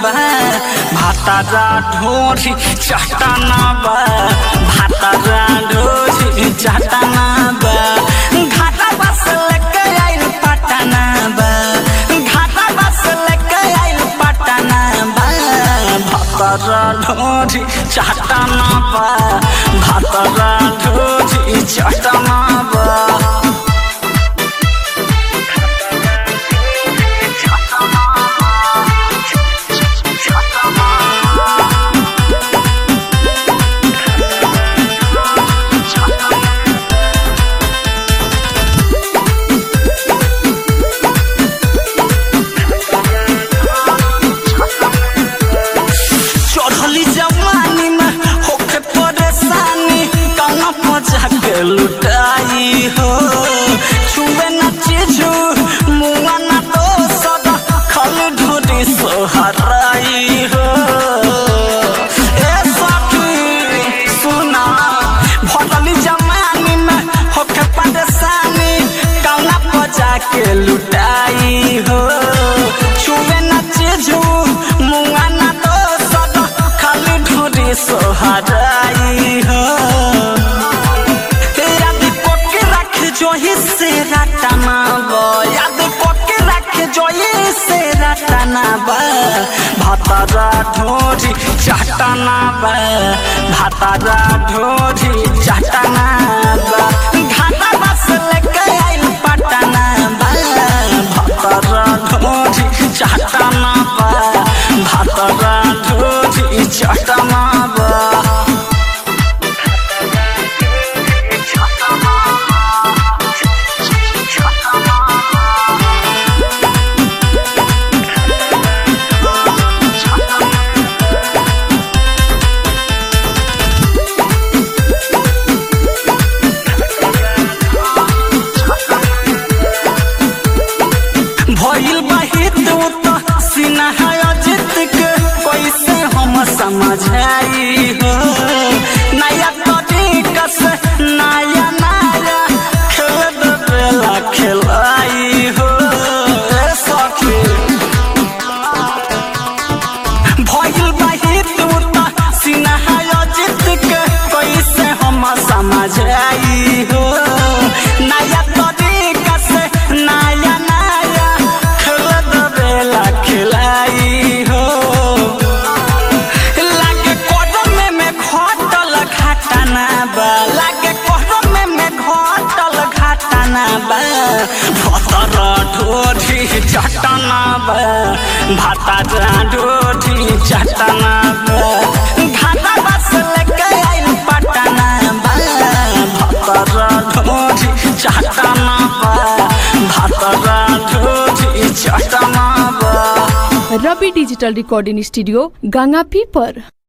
बा भातारा ढोरी चटना बा भातारा ढोरी चटना बा घाटा बस लेके आइल पटना बा घाटा बस लेके आइल पटना बा भातारा ढोरी चटना बा भातारा ढोरी चटना बा लुटाई हो छुए न चीजू मुआ न तो सदा खल ढोरी सोहराई हो ए सखी सुना भटली जमानी में होके परेशानी कौना पजा के लुटाई हो छुए न चीजू मुआ न तो सदा खल ढोरी सोहराई हो जोही से रटना बा याद कोके रख जोही से रटना बा भातारा ढोरी चटना बा भातारा ढोरी चटना बा घाटा बस लेके आइल पटना बा भातारा ढोरी चटना बा भातारा ढोरी चटना बा भइल बहित तो सीना है अजित के कैसे हम समझाई हो नया तरीका से नया नया खेल बेला खिलाई हो सखी भइल बहित तो सीना है अजित के कैसे हम समझाई हो नया तरीका से नया खिलाई हो लागे कदम में घटल घटना बा लागे कदम में घटल घटना बा भातारा ढोरी चटना बा भातारा ढोरी चटना बा घाटा बस लेके आइल पटना बा भातारा ढोरी चटना बा भातारा ढोरी चटना बा। रवि डिजिटल रिकॉर्डिंग स्टूडियो गंगापी पर।